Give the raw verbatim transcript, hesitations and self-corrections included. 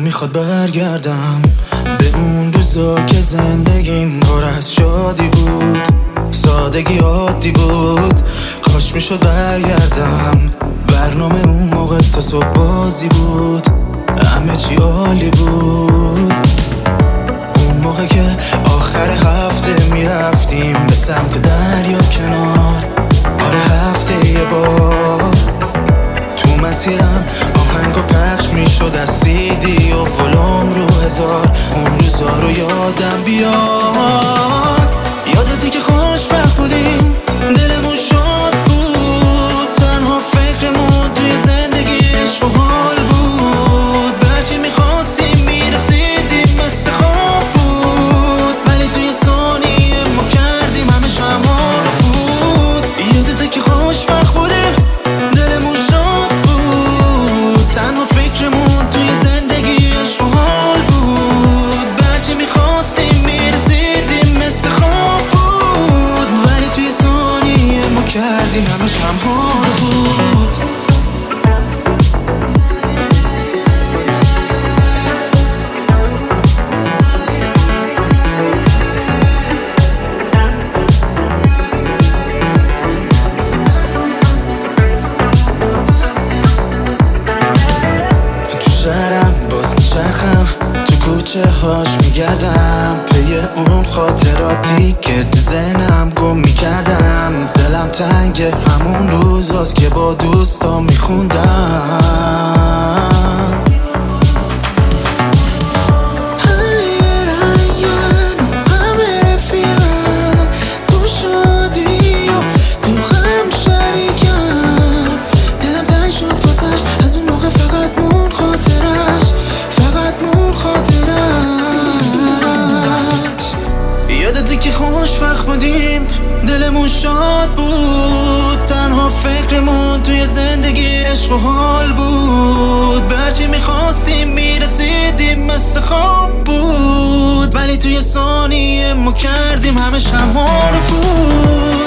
نمیخواد برگردم به اون روزا که زندگیم پر از شادی بود، سادگی عادی بود. کاش میشد برگردم، برنامه اون موقع تا صبح بازی بود، همه چی عالی بود. اون موقع که آخر هفته میرفتیم به سمت دریا کنار، آره هفته یه بار. تو مسیرم آهنگا پخش میشد از سیدی و ولوم رو هزار. اون روزا رو یادم بیاد، یادتی که خوشبخت بودیم، دلمون شاد بود، تنها فکرمون توی زندگی عشق و حال بود. برچی میخواستیم میرسیدیم مثل خواب بود، ولی توی ثانیه ما کردیم همه شمع رو فوت. یادتی که خوشبخت بودیم، دلمون شاد بود، تنها فکرمون توی زندگی عشق و حال بود. برچی میخواستیم میرسیدیم مثل خواب بود، ولی توی ثانیه ما کردیم همه شمع رو فوت. شهرم باز میچرخم، تو کوچه هاش میگردم، پی اون خاطراتی که تو ذهنم گم میکردم. دلم تنگ همون روزاست که با دوستا میخوندم. یادتی که خوشبخت بودیم، دلمون شاد بود، تنها فکرمون توی زندگی عشق و حال بود. برچی میخواستیم میرسیدیم مثل خواب بود، ولی توی ثانیه ما کردیم همه شمع رو فوت.